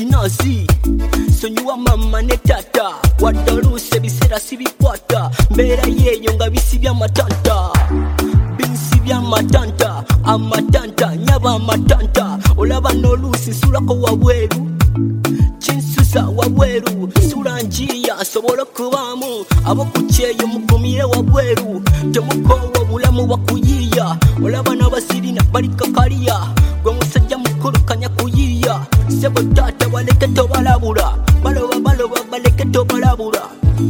kinazi sonyiwa mama ne tata wadaluse bisera sibikwata mbera yeyo nga bisibya matanta binsibya matanta amatanta nyaba matanta olaba nolusi sulako wabweru chinsusa wabweru sulanjia sobola kubamu abo kucheyo mugumire wabweru temukowo bulamu bakuyiya olaba nabasirina balikakaliya gwe musajja mukulu kanya kuyiya sebo tata baleke tobalabula baloba baleke tobalabula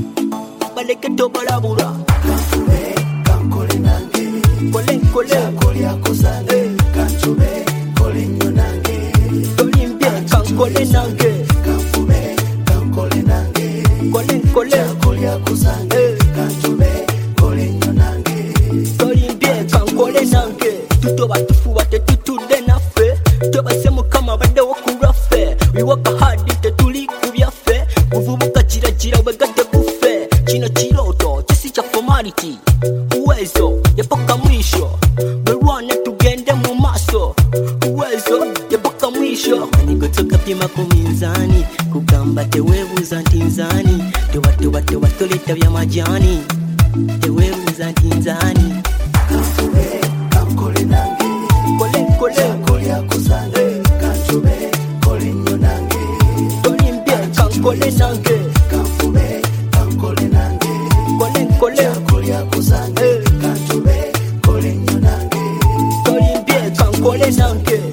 Kanchube kankole nange kole chakoli akuzange kanchube kole nyo nange tolimbye kankole nange kanchube kankole nange kole chakoli akuzange kanchube kole nyo nange tolimbye kankole nange tutoba tufuba tetutude naffe tobase mukama badde wokulaffe we work hard tetuli kubyaffe kuvubuka gira wegadde buffe kino kiroto kisi kya formality uwezo yapaka mwisho berwane tugende mu maso uwezo yapaka mwisho nigotoka pima ku minzani kugamba tewebuza nti nzani tewatoleta bya majani tewebuza nti nzani kanchube kankole nange kole chakoli akuzange kanchube kole nyo nange tolimbye kankole nange kanchube kankole nange kole chakoli akuzange kanchube kole nyo nange tolimbye kankole nange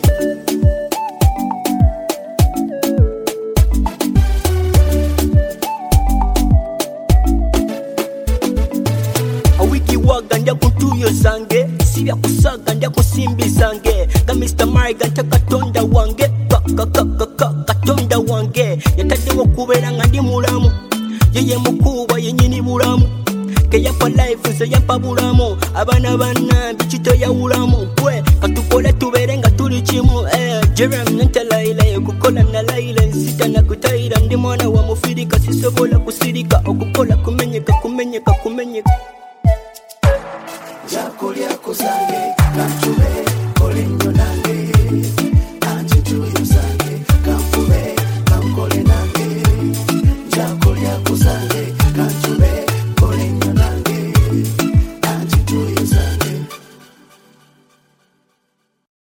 awikiwaga ndya kuntuyo zange sibya kusaga ndya kusimbi zange ga Mr. Mariga nta katonda wange katonda wange yataddewo okubeera nga ndi mulamu yeye mukuba yenyini bulamu keyapa life nze yapa bulamu abaana bannambi kitoyawulamu gwe katukole tubeere nga tuli kimu Jerem nentalaila okukola nalaila nsita nakutayira ndi mwana wa mufirika sisobola kusirika okukola kumenyeka chakoli akuzange kanchube